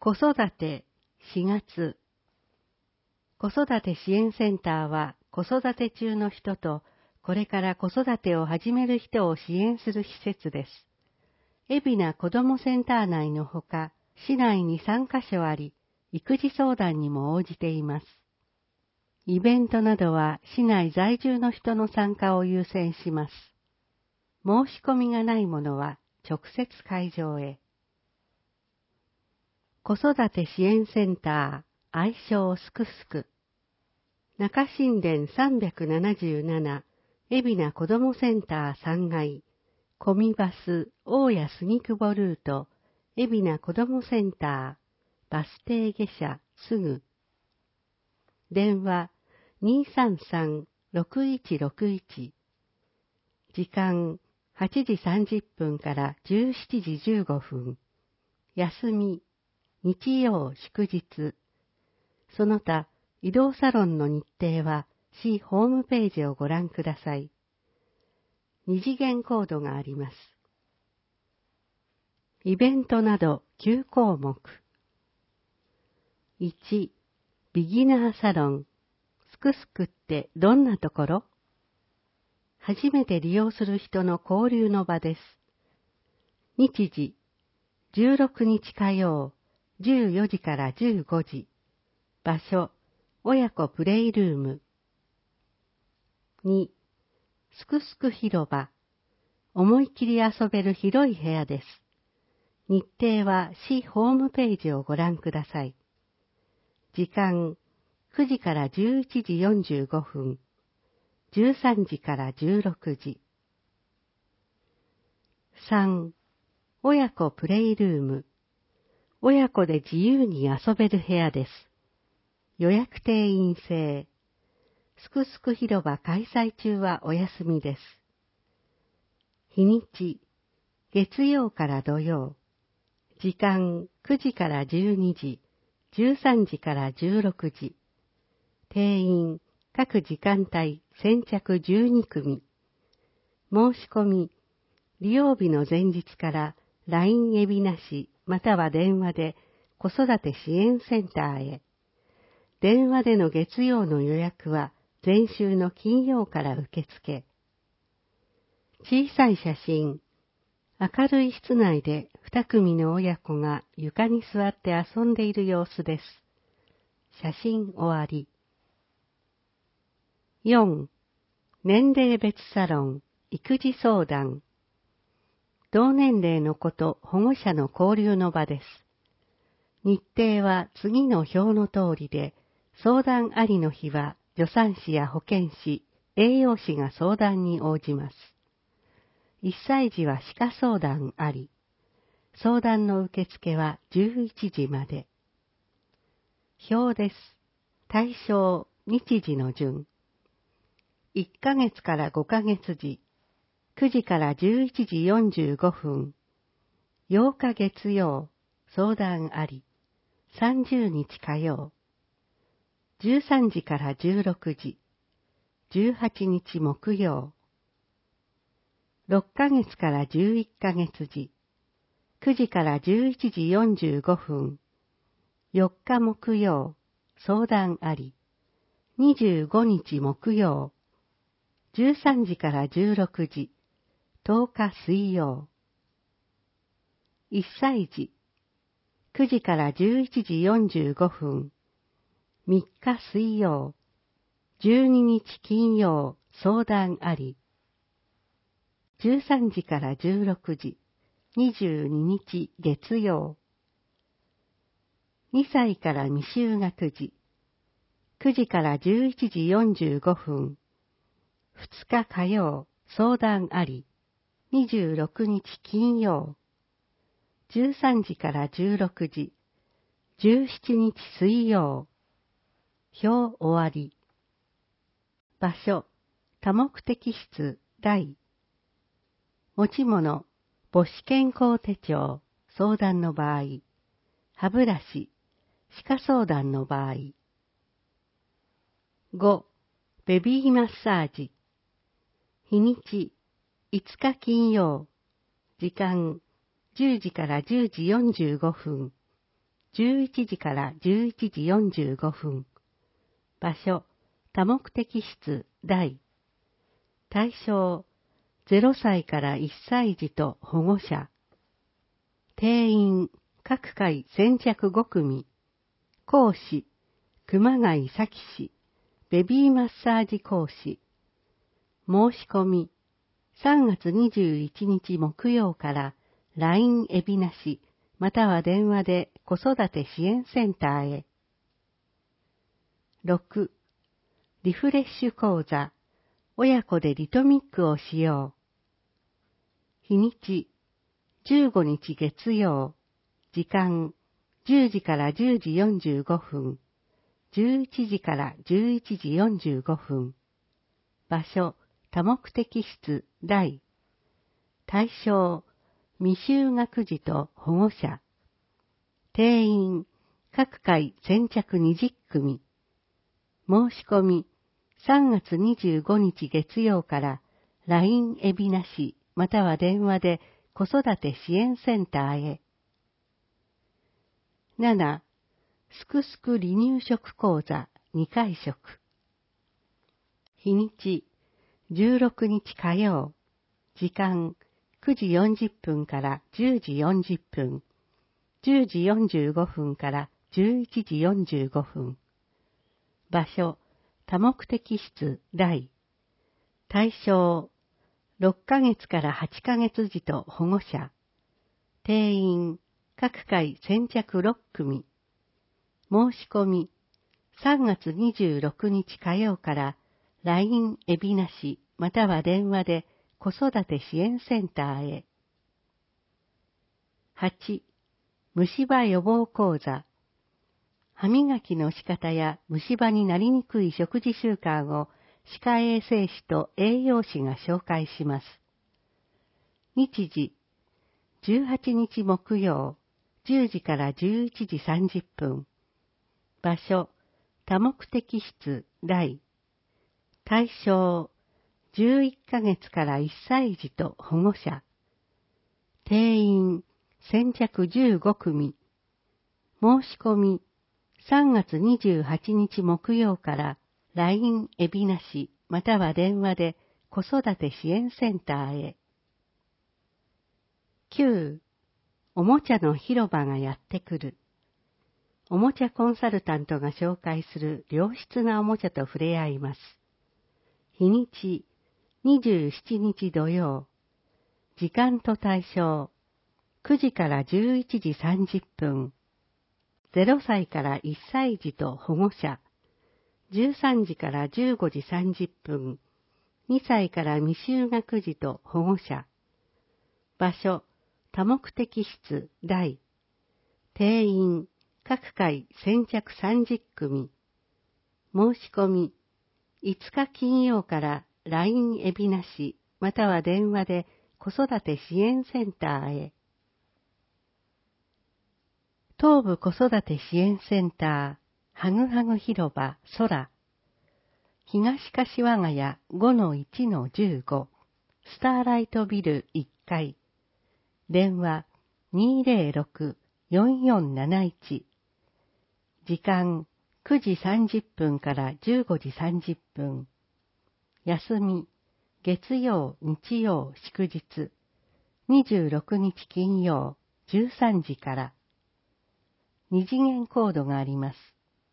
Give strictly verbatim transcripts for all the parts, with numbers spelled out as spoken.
子育てしがつ。子育て支援センターは子育て中の人とこれから子育てを始める人を支援する施設です。海老名子どもセンター内のほか、市内にさんカ所あり、育児相談にも応じています。イベントなどは市内在住の人の参加を優先します。申し込みがないものは直接会場へ。子育て支援センター、愛称すくすく。中新田さんびゃくななじゅうなな、海老名子どもセンターさん階、コミバス大谷杉久保ルート、海老名子どもセンター、バス停下車すぐ。電話にーさんさんろくいちろくいち。時間はちじさんじゅっぷんからじゅうしちじじゅうごふん。休み日曜祝日。その他、移動サロンの日程は市ホームページをご覧ください。二次元コードがあります。イベントなどきゅう項目。いち、ビギナーサロン。すくすくってどんなところ？初めて利用する人の交流の場です。日時、じゅうろくにち火曜、じゅうよじからじゅうごじ。場所、親子プレイルーム。に、すくすく広場。思い切り遊べる広い部屋です。日程は市ホームページをご覧ください。時間、くじからじゅういちじよんじゅうごふん。じゅうさんじからじゅうろくじ。さん、親子プレイルーム。親子で自由に遊べる部屋です。予約定員制。すくすく広場開催中はお休みです。日にち、月曜から土曜。時間くじからじゅうにじ、じゅうさんじからじゅうろくじ。定員、各時間帯先着じゅうにくみ。申し込み、利用日の前日から ライン 海老名市または電話で子育て支援センターへ。電話での月曜の予約は前週の金曜から受付。小さい写真。明るい室内で二組の親子が床に座って遊んでいる様子です。写真終わり。よん. 年齢別サロン、育児相談。同年齢の子と保護者の交流の場です。日程は次の表の通りで、相談ありの日は助産師や保健師、栄養士が相談に応じます。いっさい児は歯科相談あり。相談の受付はじゅういちじまで。表です。対象、日時の順。いっかげつからごかげつ時。くじからじゅういちじよんじゅうごふん。ようか月曜、相談あり。さんじゅうにち火曜。じゅうさんじからじゅうろくじ。じゅうはちにち木曜。ろっかげつからじゅういっかげつ時。くじからじゅういちじよんじゅうごふん。よっか木曜、相談あり。にじゅうごにち木曜。じゅうさんじからじゅうろくじ。とおか水曜。いっさい児。くじからじゅういちじよんじゅうごふん。みっか水曜。じゅうににち金曜、相談あり。じゅうさんじからじゅうろくじ。にじゅうににち月曜。にさいから未就学児。くじからじゅういちじよんじゅうごふん。ふつか火曜、相談あり。にじゅうろくにち金曜。じゅうさんじからじゅうろくじ。じゅうしちにち水曜。表終わり。場所、多目的室、大。持ち物、母子健康手帳、相談の場合。歯ブラシ、歯科相談の場合。ご. ベビーマッサージ。日にち、いつか金曜。時間、じゅうじからじゅうじよんじゅうごふん。 じゅういちじからじゅういちじよんじゅうごふん。場所、多目的室大。対象、ゼロさいからいっさい児と保護者。定員、各回先着ごくみ。講師、熊谷咲氏、ベビーマッサージ講師。申し込み、さんがつにじゅういちにち木曜から ライン 海老名市または電話で子育て支援センターへ。ろく. リフレッシュ講座、親子でリトミックをしよう。日にち、じゅうごにち月曜。時間、じゅうじからじゅうじよんじゅうごふん。じゅういちじからじゅういちじよんじゅうごふん。場所、多目的室大。対象、未就学児と保護者。定員、各回先着にじゅっくみ。申し込み、さんがつにじゅうごにち月曜から ライン 海老名市または電話で子育て支援センターへ。なな. すくすく離乳食講座にかい食。日にち、じゅうろくにち火曜。時間、くじよんじゅっぷんからじゅうじよんじゅっぷん。じゅうじよんじゅうごふんからじゅういちじよんじゅうごふん。場所、多目的室大。対象、ろっかげつからはちかげつ児と保護者。定員、各回先着ろっくみ。申し込み、さんがつにじゅうろくにち火曜から ライン 海老名市または電話で子育て支援センターへ。はち. 虫歯予防講座。歯磨きの仕方や虫歯になりにくい食事習慣を歯科衛生士と栄養士が紹介します。日時、じゅうはちにち木曜、じゅうじからじゅういちじさんじゅっぷん。場所、多目的室大。対象、じゅういっかげつからいっさい児と保護者。定員、先着じゅうごくみ。申し込み、さんがつにじゅうはちにち木曜から ライン 海老名市または電話で子育て支援センターへ。きゅう. おもちゃの広場がやってくる。おもちゃコンサルタントが紹介する良質なおもちゃと触れ合います。日にち、にじゅうしちにち土曜。時間と対象、くじからじゅういちじさんじゅっぷん。ゼロさいからいっさい児と保護者。じゅうさんじからじゅうごじさんじゅっぷん。にさいから未就学児と保護者。場所、多目的室大。定員、各回先着さんじゅっくみ。申し込み、いつか金曜から ライン 海老名市または電話で子育て支援センターへ。東部子育て支援センター、はぐはぐ広場空。東柏ヶ谷 ごのいちのじゅうご、スターライトビルいっかい。電話 にーぜろろく よんよんなないち。時間くじさんじゅっぷんからじゅうごじさんじゅっぷん。休み、月曜、日曜、祝日。にじゅうろくにち金曜、じゅうさんじから。二次元コードがあります。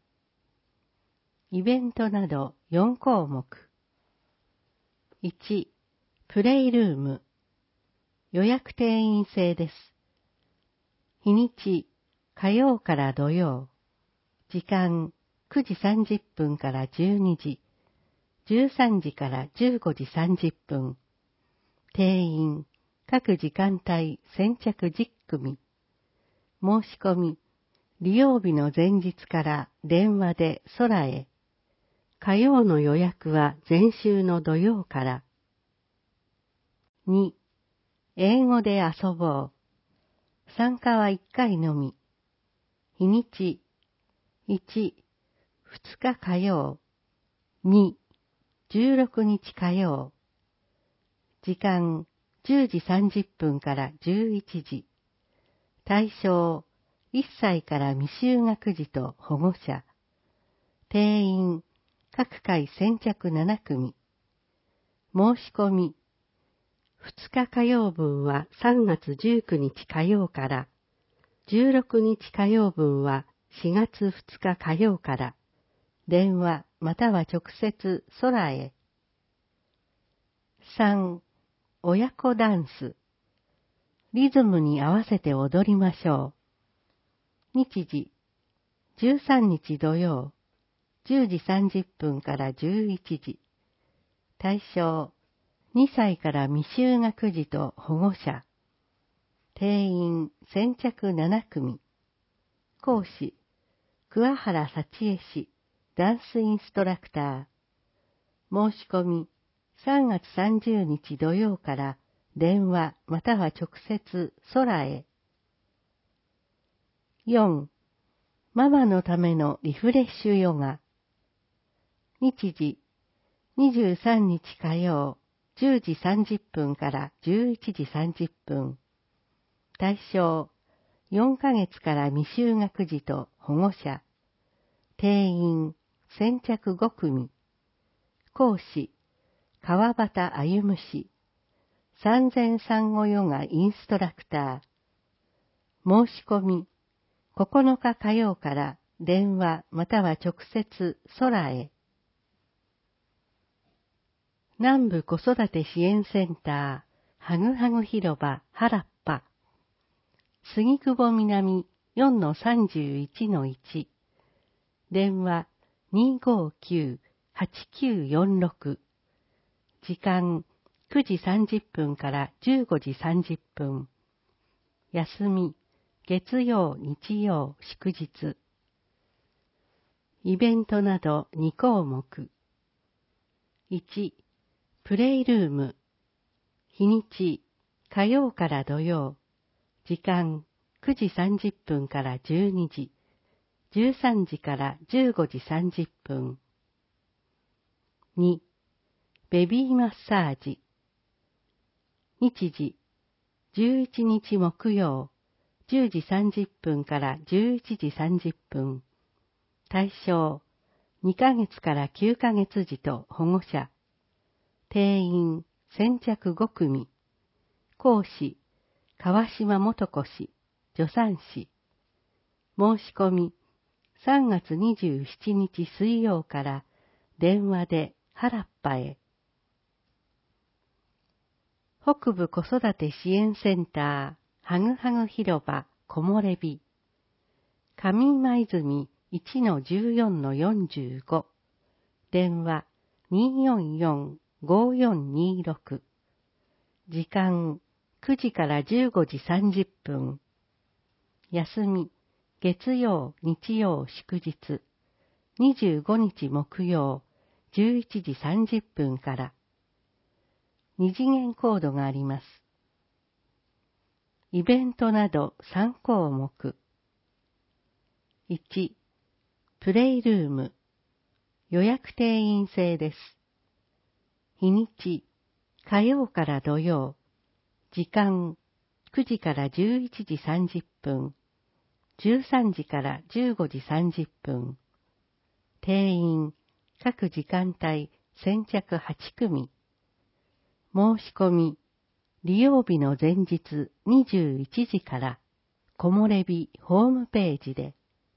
イベントなどよんこうもく。いち. プレイルーム。予約定員制です。日にち、火曜から土曜。時間、くじさんじゅっぷんからじゅうにじ。じゅうさんじからじゅうごじさんじゅっぷん。定員、各時間帯先着じゅっくみ。申し込み、利用日の前日から電話で空へ。火曜の予約は前週の土曜から。に. 英語で遊ぼう。参加はいっかいのみ。日にち、いち. ふつか火曜。に. じゅうろくにち火曜。時間じゅうじさんじゅっぷんからじゅういちじ。対象、 いっさいから未就学児と保護者、定員、各回先着ななくみ。申し込み、ふつか火曜分はさんがつじゅうくにち火曜から、じゅうろくにち火曜分はしがつふつか火曜から、電話または直接空へ。さん. 親子ダンス。リズムに合わせて踊りましょう。日時、じゅうさんにち土曜、じゅうじさんじゅっぷんからじゅういちじ。対象、にさいから未就学児と保護者。定員先着ななくみ。講師、桑原幸恵氏、ダンスインストラクター。申し込み、さんがつさんじゅうにち土曜から電話または直接空へ。よん. ママのためのリフレッシュヨガ。日時、にじゅうさんにち火曜、じゅうじさんじゅっぷんからじゅういちじさんじゅっぷん。対象、よんかげつから未就学児と保護者。定員、先着ごくみ。講師、川端歩氏。産前産後ヨガインストラクター。申し込み、ここのか火曜から電話または直接空へ。南部子育て支援センター、はぐはぐ広場原っぱ。杉久保南 よんのさんじゅういちのいち。電話 にーごーきゅう はちきゅうよんろく。時間くじさんじゅっぷんからじゅうごじさんじゅっぷん。休み、月曜、日曜、祝日。イベントなどにこうもく。いち. プレイルーム。日にち、火曜から土曜。時間、くじさんじゅっぷんからじゅうにじ。じゅうさんじからじゅうごじさんじゅっぷん。に. ベビーマッサージ。日時、じゅういちにち木曜、じゅうじさんじゅっぷんからじゅういちじさんじゅっぷん。対象、にかげつからきゅうかげつ児と保護者。定員、先着ごくみ。講師、川島素子氏、助産師。申し込み、さんがつにじゅうしちにち水曜から電話で原っぱへ。北部子育て支援センター、はぐはぐ広場木漏れ日。上今泉 いちのじゅうよんのよんじゅうご。電話 にーよんよん ごーよんにーろく。時間くじからじゅうごじさんじゅっぷん。休み、月曜、日曜、祝日。にじゅうごにち木曜、じゅういちじさんじゅっぷんから。二次元コードがあります。イベントなどさんこうもく。いち. プレイルーム。予約定員制です。日にち、火曜から土曜。時間、くじからじゅういちじさんじゅっぷん。じゅうさんじからじゅうごじさんじゅっぷん。定員、各時間帯、先着はちくみ。申し込み、利用日の前日にじゅういちじから、木漏れ日ホームページで。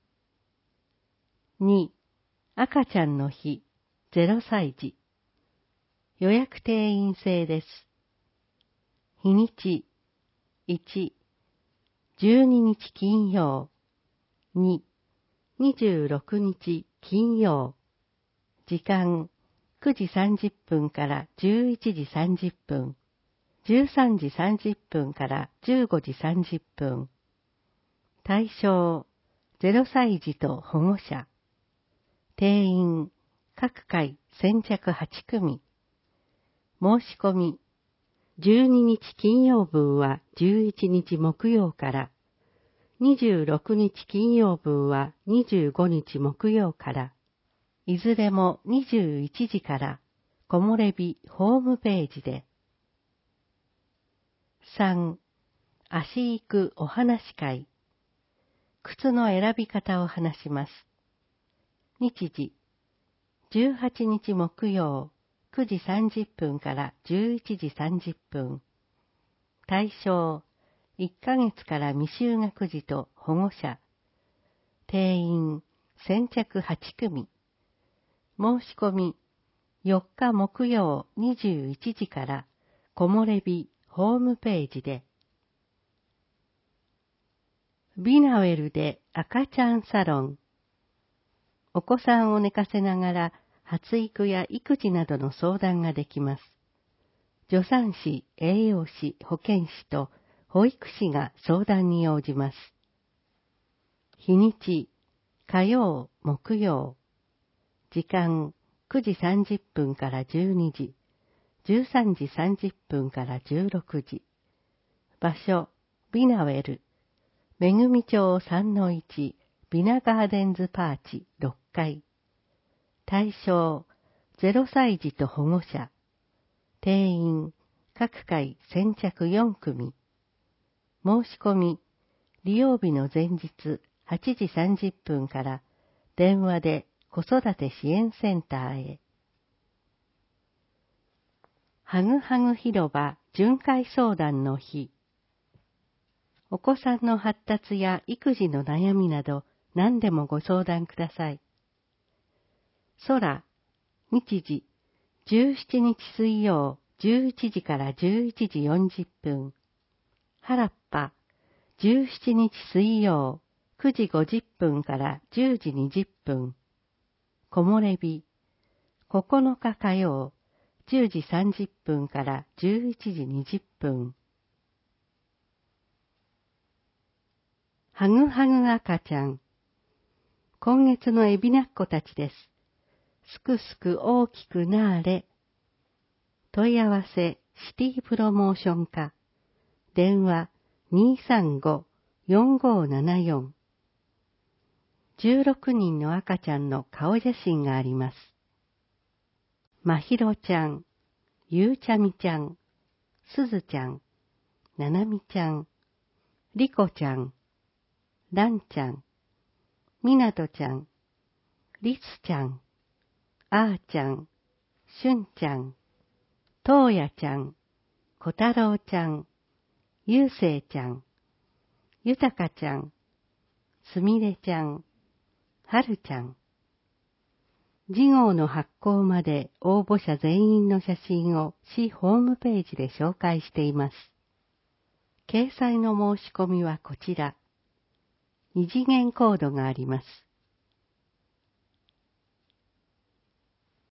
に. 赤ちゃんの日、ゼロさい児。予約定員制です。日にち、いち. じゅうににち金曜。に. にじゅうろくにち金曜。時間、くじさんじゅっぷんからじゅういちじさんじゅっぷん。じゅうさんじさんじゅっぷんからじゅうごじさんじゅっぷん。対象、ゼロさい児と保護者。定員、各回先着はちくみ。申し込み、じゅうににち金曜分はじゅういちにち木曜から、にじゅうろくにち金曜分はにじゅうごにち木曜から、いずれもにじゅういちじから、木漏れ日ホームページで。さん. 足行くお話会。 靴の選び方を話します。日時、じゅうはちにち木曜、くじさんじゅっぷんからじゅういちじさんじゅっぷん。対象、いっかげつから未就学児と保護者。定員、先着はちくみ。申し込み、よっか木曜にじゅういちじから木漏れ日ホームページで。ビナウェルで赤ちゃんサロン。お子さんを寝かせながら発育や育児などの相談ができます。助産師、栄養士、保健師と保育士が相談に応じます。日にち、火曜、木曜。時間、くじさんじゅっぷんからじゅうにじ、じゅうさんじさんじゅっぷんからじゅうろくじ。場所、ビナウェル。めぐみ町 さんのいち ビナガーデンズパーチろっかい。対象、ゼロさい児と保護者。定員、各回先着よんくみ。申し込み、利用日の前日はちじさんじゅっぷんから電話で子育て支援センターへ。はぐはぐ広場巡回相談の日。お子さんの発達や育児の悩みなど何でもご相談ください。空、日時、じゅうしちにち水曜じゅういちじからじゅういちじよんじゅっぷん。原っぱ、じゅうしちにち水曜くじごじゅっぷんからじゅうじにじゅっぷん。木漏れ日、ここのか火曜じゅうじさんじゅっぷんからじゅういちじにじゅっぷん。はぐはぐ赤ちゃん。今月のエビナッコたちです。すくすく大きくなーれ。問い合わせシティプロモーション課。電話 にーさんご よんごななよん。じゅうろくにんの赤ちゃんの顔写真があります。まひろちゃん、ゆうちゃみちゃん、すずちゃん、ななみちゃん、りこちゃん、らんちゃん、みなとちゃん、りつちゃん、あーちゃん、しゅんちゃん、とうやちゃん、こたろうちゃん、ゆうせいちゃん、ゆたかちゃん、すみれちゃん、はるちゃん。次号の発行まで応募者全員の写真を市ホームページで紹介しています。掲載の申し込みはこちら。二次元コードがあります。